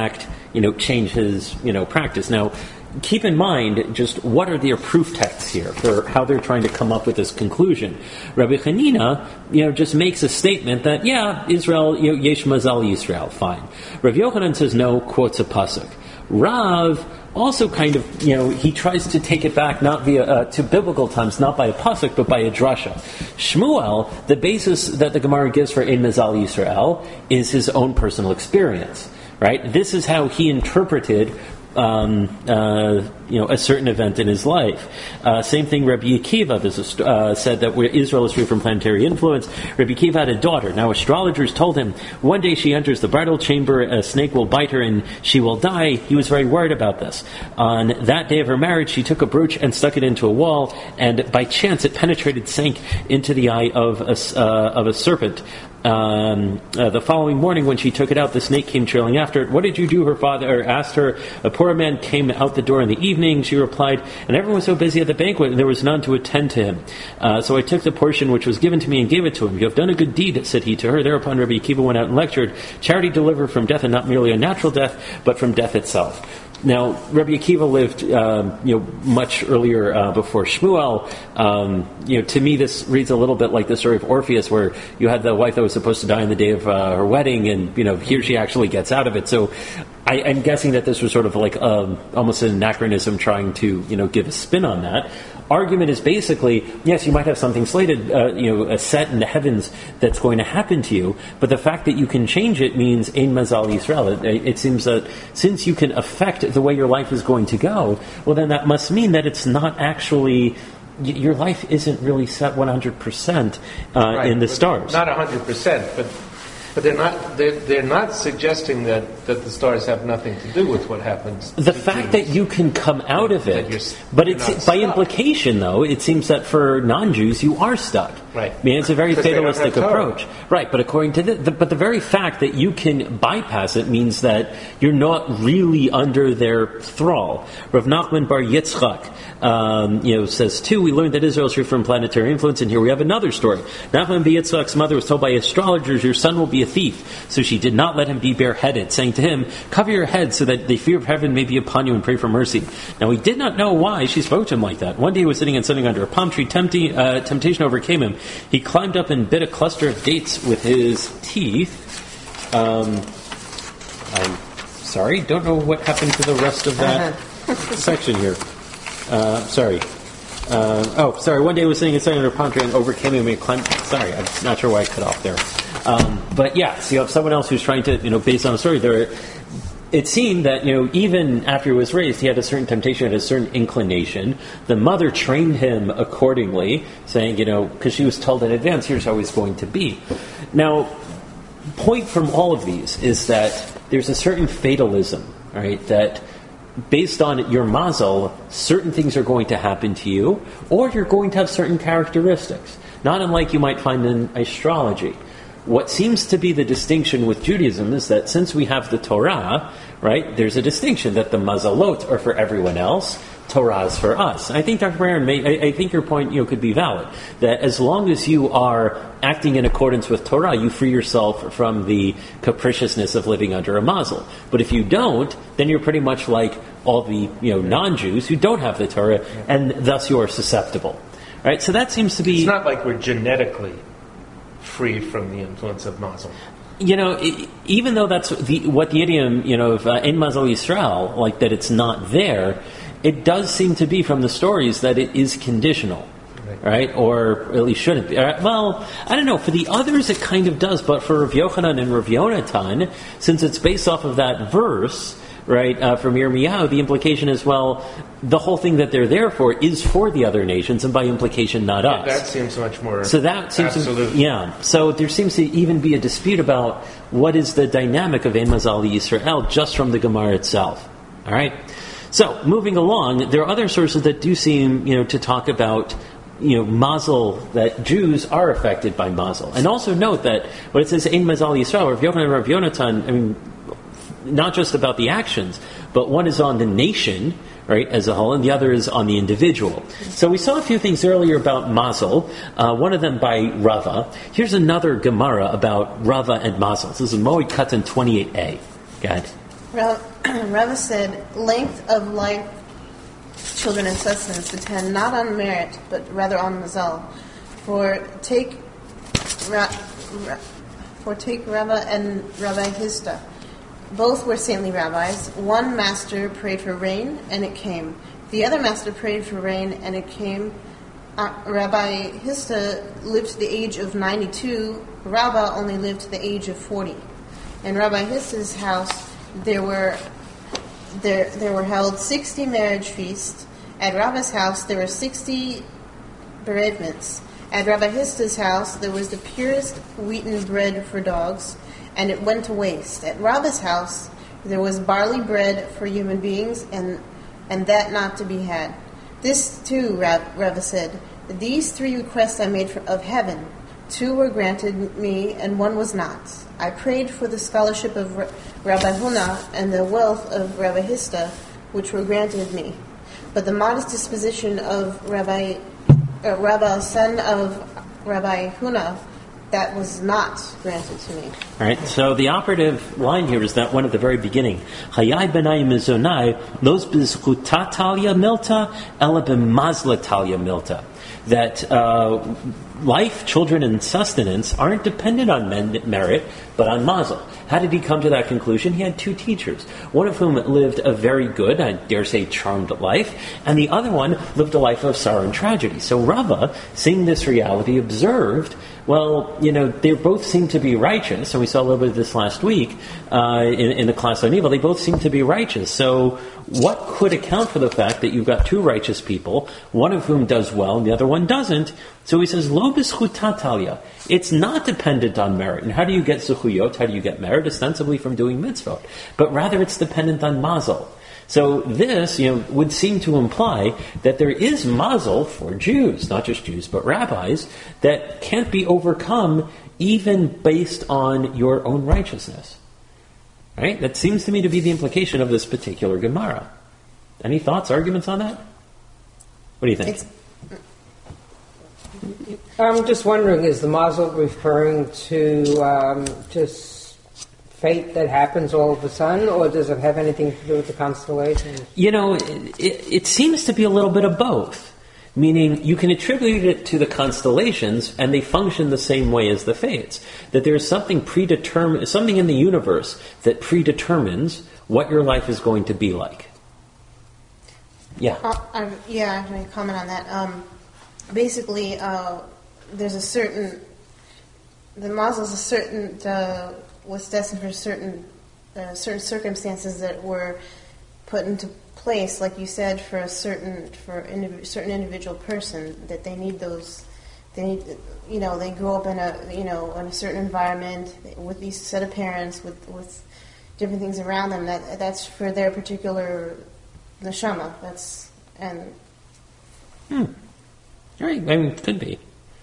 you know, change his, you know, practice. Now, keep in mind just what are their proof texts here for how they're trying to come up with this conclusion. Rabbi Hanina, you know, just makes a statement that, yeah, Israel, you know, Yesh Mazal Yisrael, fine. Rav Yochanan says no, quotes a pasuk. Rav also kind of, you know, he tries to take it back not via uh, to biblical times, not by a pasuk, but by a drasha. Shmuel, the basis that the Gemara gives for Ein Mazal Yisrael is his own personal experience, right? This is how he interpreted Um, uh, you know, a certain event in his life. Uh, same thing, Rabbi Akiva uh, said that where Israel is free from planetary influence. Rabbi Akiva had a daughter. Now, astrologers told him one day she enters the bridal chamber, a snake will bite her and she will die. He was very worried about this. On that day of her marriage, she took a brooch and stuck it into a wall, and by chance it penetrated, sank into the eye of a, uh, of a serpent. Um, uh, the following morning, when she took it out, the snake came trailing after it. What did you do? Her father asked her. A poor man came out the door in the evening. She replied, and everyone was so busy at the banquet, and there was none to attend to him. Uh, so I took the portion which was given to me and gave it to him. You have done a good deed, said he to her. Thereupon Rabbi Akiva went out and lectured, charity delivered from death, and not merely a natural death, but from death itself. Now, Rabbi Akiva lived, um, you know, much earlier uh, before Shmuel. Um, you know, to me, this reads a little bit like the story of Orpheus, where you had the wife that was supposed to die on the day of uh, her wedding, and you know, here she actually gets out of it. So, I, I'm guessing that this was sort of like um, almost an anachronism, trying to you know give a spin on that. Argument is basically, yes, you might have something slated, uh, you know, a set in the heavens that's going to happen to you, but the fact that you can change it means Ein Mazal Yisrael. It, it seems that since you can affect the way your life is going to go, well, then that must mean that it's not actually, your life isn't really set one hundred percent uh, right, in the stars. Not one hundred percent, but But they're not. They're, they're not suggesting that, that the stars have nothing to do with what happens. The fact that you can come out of it, but it's by implication, though, it seems that for non-Jews you are stuck. Right. I mean, it's a very fatalistic approach. Right. But according to the, the, but the very fact that you can bypass it means that you're not really under their thrall. Rav Nachman Bar Yitzchak, um, you know, says too. We learned that Israel is free from planetary influence, and here we have another story. Nachman Bar Yitzchak's mother was told by astrologers, "Your son will be a thief." So she did not let him be bareheaded, saying to him, "Cover your head so that the fear of heaven may be upon you, and pray for mercy." Now he did not know why she spoke to him like that. One day he was sitting and sitting under a palm tree. Tempting, uh, temptation overcame him. He climbed up and bit a cluster of dates with his teeth. Um, I'm sorry, don't know what happened to the rest of that section here. Uh, sorry. Uh, oh, sorry. One day he was sitting and sitting under a palm tree and overcame him and he climbed. Sorry, I'm not sure why I cut off there. Um, but yeah, so you have someone else who's trying to, you know, based on a story, there. It seemed that, you know, even after he was raised, he had a certain temptation, had a certain inclination. The mother trained him accordingly, saying, you know, because she was told in advance, here's how he's going to be. Now, point from all of these is that there's a certain fatalism, right, that based on your mazel, certain things are going to happen to you, or you're going to have certain characteristics, not unlike you might find in astrology. What seems to be the distinction with Judaism is that since we have the Torah, right, there's a distinction that the mazalot are for everyone else, Torah is for us. I think, Doctor Barron, may, I, I think your point, you know, could be valid, that as long as you are acting in accordance with Torah, you free yourself from the capriciousness of living under a mazel. But if you don't, then you're pretty much like all the, you know, non-Jews who don't have the Torah, and thus you are susceptible. Right? So that seems to be... It's not like we're genetically free from the influence of mazel. You know, it, even though that's the, what the idiom, you know, of uh, Ein Mazal Yisrael, like that it's not there, it does seem to be from the stories that it is conditional, right? right? Or at least shouldn't be. Uh, well, I don't know. For the others, it kind of does, but for Rav Yochanan and Rav Yonatan, since it's based off of that verse, right, uh, from Yirmiyahu, the implication is, well, the whole thing that they're there for is for the other nations, and by implication, not us. That seems much more so that seems absolute. To, yeah. So there seems to even be a dispute about what is the dynamic of Ein Mazal Yisrael just from the Gemara itself. All right. So moving along, there are other sources that do seem, you know, to talk about, you know, mazel, that Jews are affected by mazel, and also note that when it says Ein Mazal Yisrael, Rav Yochanan and Rav Yonatan, I mean, not just about the actions, but one is on the nation, right, as a whole, and the other is on the individual. So we saw a few things earlier about mazel, uh, one of them by Rava. Here's another Gemara about Rava and mazel. This is Moed Katan twenty-eight a. Go ahead. Rava said, length of life, children and sustenance depend not on merit, but rather on mazal. For take, Ra, Ra, for take Rava and Rabbi Hista. Both were saintly rabbis. One master prayed for rain, and it came. The other master prayed for rain, and it came. Uh, Rabbi Hista lived to the age of ninety-two. Rabba only lived to the age of forty. In Rabbi Hista's house, there were there there were held sixty marriage feasts. At Rabba's house, there were sixty bereavements. At Rabbi Hista's house, there was the purest wheaten bread for dogs, and it went to waste. At Rabba's house, there was barley bread for human beings, and and that not to be had. This too, Rava said, these three requests I made for, of heaven. Two were granted me, and one was not. I prayed for the scholarship of Rabbi Huna and the wealth of Rabbi Hista, which were granted me. But the modest disposition of Rabbi uh, Rabbi, son of Rabbi Huna, that was not granted to me. All right, so the operative line here is that one at the very beginning. Hayai benai mizonai, los bizchuta talia milta, ela b'mazla talia milta. That uh, life, children, and sustenance aren't dependent on men- merit, but on mazel. How did he come to that conclusion? He had two teachers, one of whom lived a very good, I dare say charmed life, and the other one lived a life of sorrow and tragedy. So Rava, seeing this reality, observed, well, you know, they both seem to be righteous, and we saw a little bit of this last week uh, in, in the class on evil. They both seem to be righteous. So what could account for the fact that you've got two righteous people, one of whom does well and the other one doesn't? So he says, lo b'zchuta talia. It's not dependent on merit. And how do you get zuchuyot? How do you get merit? Ostensibly from doing mitzvot. But rather it's dependent on mazel. So this, you know, would seem to imply that there is mazel for Jews, not just Jews, but rabbis, that can't be overcome even based on your own righteousness. Right? That seems to me to be the implication of this particular Gemara. Any thoughts, arguments on that? What do you think? It's, I'm just wondering, is the mazel referring to um, just fate that happens all of a sudden, or does it have anything to do with the constellations? You know, it, it, it seems to be a little bit of both. Meaning, you can attribute it to the constellations, and they function the same way as the fates. That there's something predetermined, something in the universe that predetermines what your life is going to be like. Yeah. Uh, I, yeah, I can comment on that. Um, basically, uh, there's a certain, the mazel is a certain, uh, was destined for certain, uh, certain circumstances that were put into place, like you said, for a certain, for a certain individual person, that they need those, they need, you know, they grow up in a, you know, in a certain environment with these set of parents, with with different things around them. That that's for their particular neshama. That's and. Hmm. Right. I mean, could be.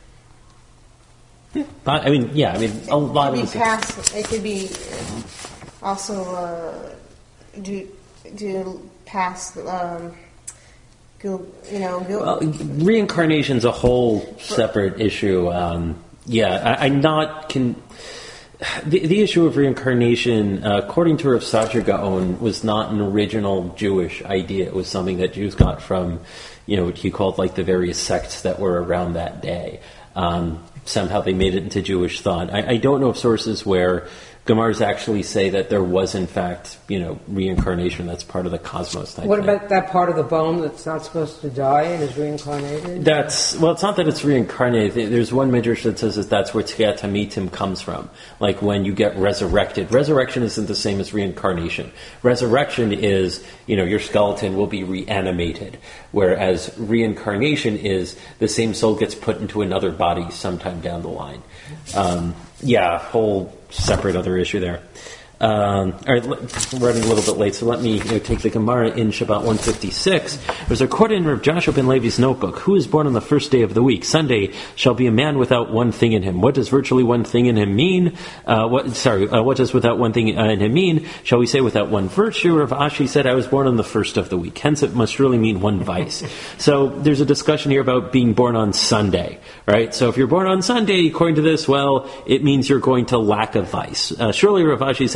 But I mean, yeah. I mean, a lot it of could be past. It could be also uh, do do past. Um, go, you know. Go, well, reincarnation's a whole separate issue. Um, yeah, I, I'm not can. The, the issue of reincarnation, uh, according to Rav Satya Gaon, was not an original Jewish idea. It was something that Jews got from, you know, what he called like the various sects that were around that day. Um, somehow they made it into Jewish thought. I, I don't know of sources where Gemars actually say that there was, in fact, you know, reincarnation. That's part of the cosmos type What thing. about that part of the bone that's not supposed to die and is reincarnated? That's, well, it's not that it's reincarnated. There's one midrash that says that that's where Tchiyat HaMitim comes from. Like when you get resurrected. Resurrection isn't the same as reincarnation. Resurrection is, you know, your skeleton will be reanimated. Whereas reincarnation is the same soul gets put into another body sometime down the line. Um, yeah, whole separate other issue there. Um, all right, we're running a little bit late, so let me you know, take the Gemara in Shabbat one fifty-six. There's a quote in Rav Joshua ben Levi's notebook. Who is born on the first day of the week? Sunday shall be a man without one thing in him. What does virtually one thing in him mean? Uh, what, sorry, uh, what does without one thing uh, in him mean? Shall we say without one virtue? Rav Ashi said, I was born on the first of the week. Hence, it must really mean one vice. So there's a discussion here about being born on Sunday, right? So if you're born on Sunday, according to this, well, it means you're going to lack a vice. Uh, surely Rav Ashi said,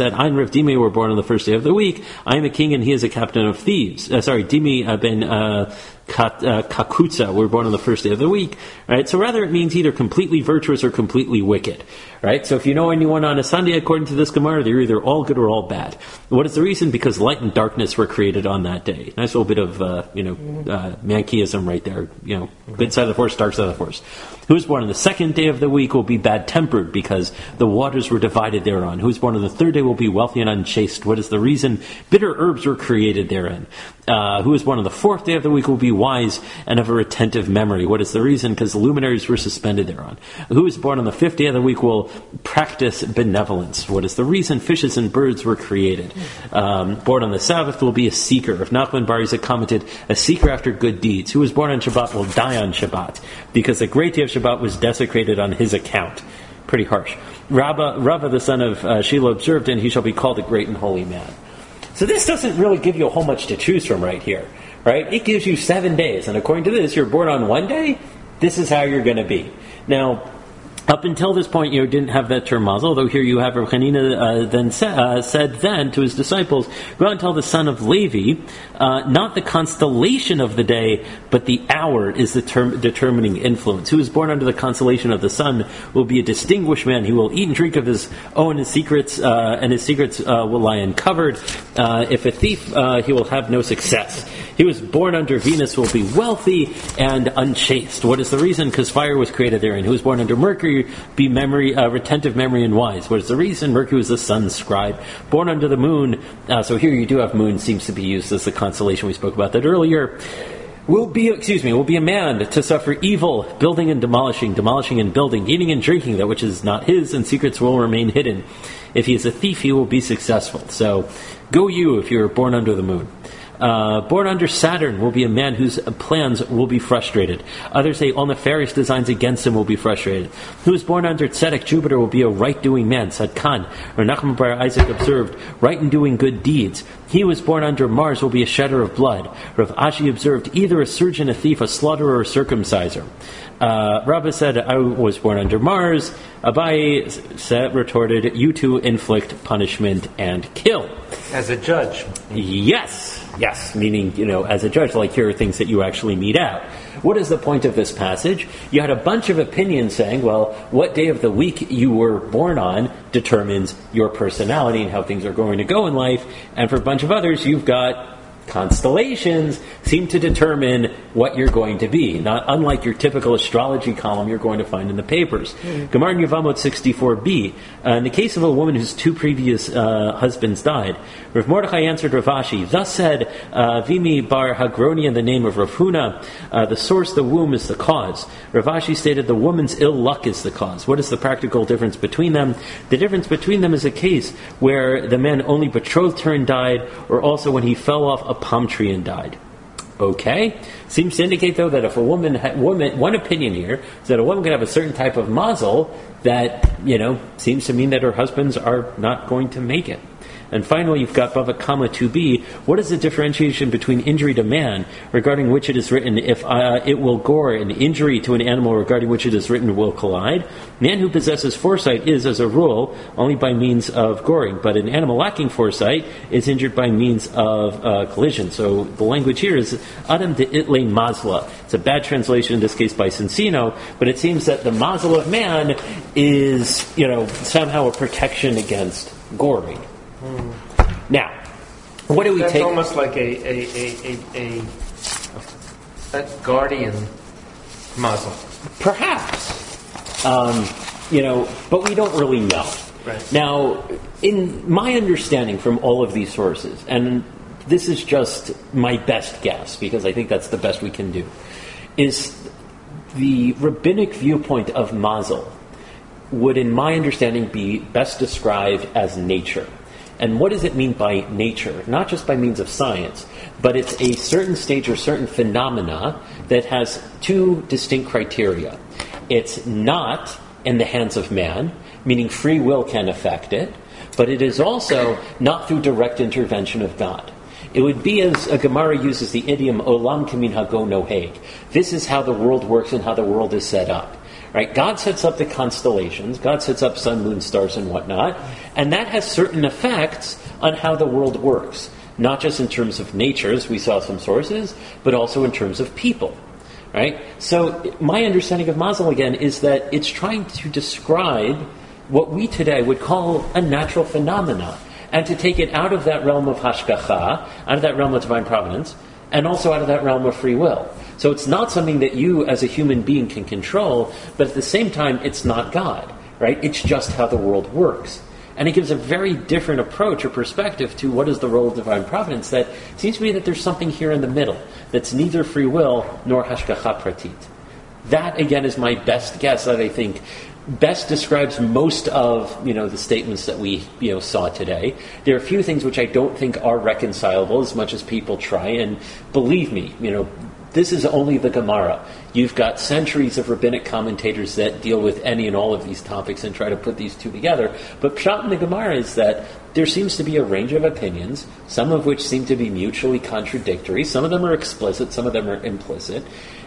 said, Ein Rav Dimi were born on the first day of the week. I am a king and he is a captain of thieves. Uh, sorry, Dimi uh, ben uh, Kat, uh, Kakutza were born on the first day of the week. Right? So rather it means either completely virtuous or completely wicked. Right? So if you know anyone on a Sunday, according to this Gemara, they're either all good or all bad. What is the reason? Because light and darkness were created on that day. Nice little bit of, uh, you know, uh, Manichaeism right there. You know, good side of the force, dark side of the force. Who was born on the second day of the week will be bad-tempered because the waters were divided thereon. Who was born on the third day will be wealthy and unchaste. What is the reason? Bitter herbs were created therein. Uh, who was born on the fourth day of the week will be wise and of a retentive memory. What is the reason? Because the luminaries were suspended thereon. Who was born on the fifth day of the week will practice benevolence. What is the reason? Fishes and birds were created. Um, born on the Sabbath will be a seeker. If Nachman Bar Yisrael commented, a seeker after good deeds. Who was born on Shabbat will die on Shabbat, because the great day of Shabbat was desecrated on his account. Pretty harsh. Rabba, Rava, the son of uh, Shelah, observed, and he shall be called a great and holy man. So this doesn't really give you a whole much to choose from right here, right? It gives you seven days, and according to this, you're born on one day, this is how you're going to be. Now, up until this point, you didn't have that term mazel, although here you have Rav Chanina uh, then sa- uh, said then to his disciples, go out and tell the son of Levi, uh, not the constellation of the day, but the hour is the term determining influence. Who is born under the constellation of the sun will be a distinguished man. He will eat and drink of his own his secrets, uh, and his secrets uh, will lie uncovered. Uh, if a thief, uh, he will have no success. He was born under Venus will be wealthy and unchaste. What is the reason? Because fire was created therein. Who was born under Mercury be memory, uh, retentive memory and wise. What is the reason? Mercury was the sun's scribe. Born under the moon, uh, so here you do have moon, seems to be used as the constellation. We spoke about that earlier. Will be, excuse me, will be a man to suffer evil, building and demolishing, demolishing and building, eating and drinking that which is not his, and secrets will remain hidden. If he is a thief, he will be successful. So, go you if you are born under the moon. Uh, born under Saturn will be a man whose plans will be frustrated. Others say all nefarious designs against him will be frustrated. Who is born under Tzedek, Jupiter, will be a right-doing man. Sadkan, or Nachman Bar Isaac observed, right in doing good deeds. He who was born under Mars will be a shedder of blood. Rav Ashi observed, either a surgeon, a thief, a slaughterer, or a circumciser. Uh, Rabba said, I was born under Mars. Abai said, retorted, you two inflict punishment and kill. As a judge. Yes. Yes, meaning, you know, as a judge, like here are things that you actually mete out. What is the point of this passage? You had a bunch of opinions saying, well, what day of the week you were born on determines your personality and how things are going to go in life. And for a bunch of others, you've got constellations seem to determine what you're going to be. Not unlike your typical astrology column you're going to find in the papers. Mm-hmm. Gemara in Yevamot sixty-four b. Uh, in the case of a woman whose two previous uh, husbands died, Rav Mordechai answered Rav Ashi, thus said uh, Vimi bar Hagroni in the name of Rav Huna, uh, the source, the womb is the cause. Rav Ashi stated the woman's ill luck is the cause. What is the practical difference between them? The difference between them is a case where the man only betrothed her and died, or also when he fell off a palm tree and died. Okay. Seems to indicate, though, that if a woman, ha- woman, one opinion here is that a woman can have a certain type of mazel that, you know, seems to mean that her husbands are not going to make it. And finally, you've got Bava Kama two b. What is the differentiation between injury to man, regarding which it is written, if uh, it will gore, and injury to an animal regarding which it is written will collide? Man who possesses foresight is, as a rule, only by means of goring, but an animal lacking foresight is injured by means of uh, collision. So the language here is Adam de Itle Mazla. It's a bad translation in this case by Cincino, but it seems that the mazel of man is, you know, somehow a protection against goring. Hmm. Now, what do we That's take? That's almost like a a, a, a, a, a guardian muzzle. Perhaps. Um, you know, but we don't really know. Right. Now, in my understanding from all of these sources, and this is just my best guess, because I think that's the best we can do, is the rabbinic viewpoint of mazel would, in my understanding, be best described as nature. And what does it mean by nature? Not just by means of science, but it's a certain stage or certain phenomena that has two distinct criteria. It's not in the hands of man, meaning free will can affect it, but it is also not through direct intervention of God. It would be as a Gemara uses the idiom, Olam kamin hago noheg. This is how the world works and how the world is set up. right? God sets up the constellations, God sets up sun, moon, stars, and whatnot, and that has certain effects on how the world works, not just in terms of nature, as we saw some sources, but also in terms of people, right? So my understanding of Mazel, again, is that it's trying to describe what we today would call a natural phenomena, and to take it out of that realm of hashgacha, out of that realm of divine providence, and also out of that realm of free will. So it's not something that you as a human being can control, but at the same time, it's not God, right? It's just how the world works. And it gives a very different approach or perspective to what is the role of divine providence, that seems to me that there's something here in the middle that's neither free will nor hashgacha pratit. That, again, is my best guess that I think best describes most of, you know, the statements that we, you know, saw today. There are a few things which I don't think are reconcilable as much as people try, and believe me, you know, this is only the Gemara. You've got centuries of rabbinic commentators that deal with any and all of these topics and try to put these two together. But pshat in the Gemara is that there seems to be a range of opinions, some of which seem to be mutually contradictory. Some of them are explicit, some of them are implicit.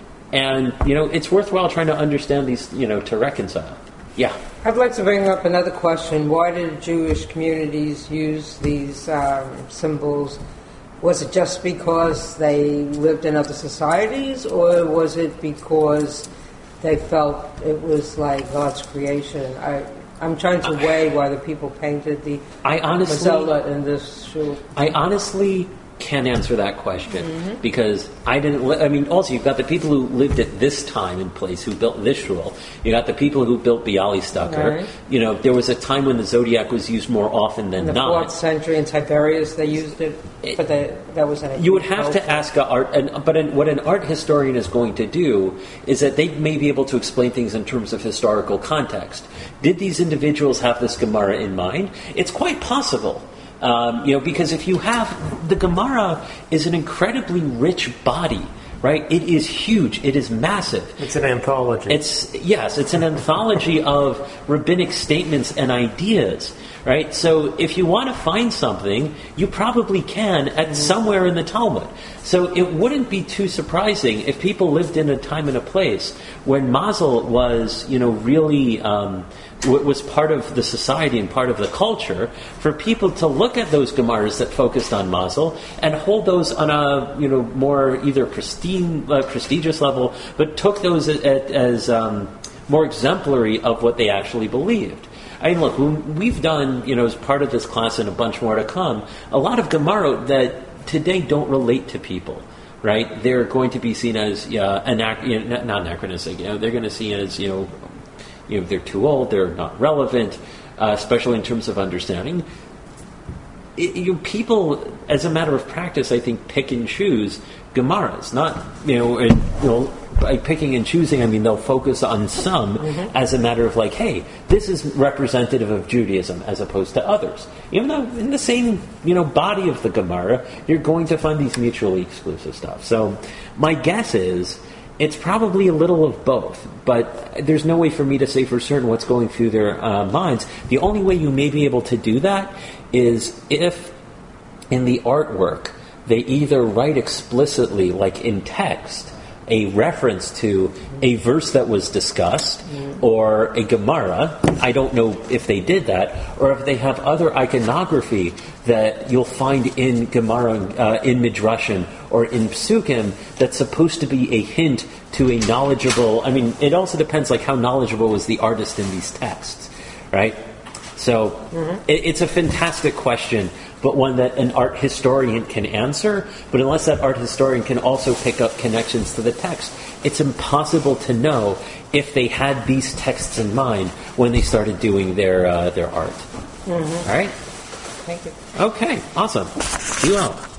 And, you know, it's worthwhile trying to understand these, you know, to reconcile. Yeah. I'd like to bring up another question. Why did Jewish communities use these um, symbols? Was it just because they lived in other societies, or was it because they felt it was like God's creation? I, I'm trying to weigh why the people painted the I honestly, Mazella in this shul. I honestly can't answer that question Mm-hmm. because I didn't. Li- I mean, also you've got the people who lived at this time and place who built this shul. You got the people who built Bialystoker. Right. You know, there was a time when the zodiac was used more often than In the not. fourth century in Tiberias, they used it, but they, that was an You would have to ask a art, and, but an, what an art historian is going to do is that they may be able to explain things in terms of historical context. Did these individuals have this Gemara in mind? It's quite possible. Um, you know, because if you have, the Gemara is an incredibly rich body, right? It is huge. It is massive. It's an anthology. It's, yes, it's an anthology of rabbinic statements and ideas, right? So if you want to find something, you probably can at somewhere in the Talmud. So it wouldn't be too surprising if people lived in a time and a place when Mazel was, you know, really um, w- was part of the society and part of the culture, for people to look at those Gemaras that focused on Mazel and hold those on a, you know, more either pristine, uh, prestigious level, but took those as, as um, more exemplary of what they actually believed. I mean, look, we've done, you know, as part of this class and a bunch more to come, a lot of Gemara that today don't relate to people, right? They're going to be seen as uh, anac- you know, not anachronistic. You know, they're going to see as, you know, you know, they're too old, they're not relevant, uh, especially in terms of understanding. It, you know, people, as a matter of practice, I think pick and choose Gemaras, not, you know, and, you know, by picking and choosing, I mean they'll focus on some mm-hmm. as a matter of like, hey, this is representative of Judaism as opposed to others. Even though in the same, you know, body of the Gemara, you're going to find these mutually exclusive stuff. So my guess is it's probably a little of both, but there's no way for me to say for certain what's going through their uh, minds. The only way you may be able to do that is if in the artwork they either write explicitly, like in text, a reference to a verse that was discussed mm-hmm. or a Gemara. I don't know if they did that, or if they have other iconography that you'll find in Gemara, uh, in Midrashim, or in Psukim that's supposed to be a hint to a knowledgeable... I mean, it also depends like how knowledgeable was the artist in these texts, right? So mm-hmm. it, it's a fantastic question, but one that an art historian can answer. But unless that art historian can also pick up connections to the text, it's impossible to know if they had these texts in mind when they started doing their uh, their art. Mm-hmm. All right? Thank you. Okay, awesome. Be well.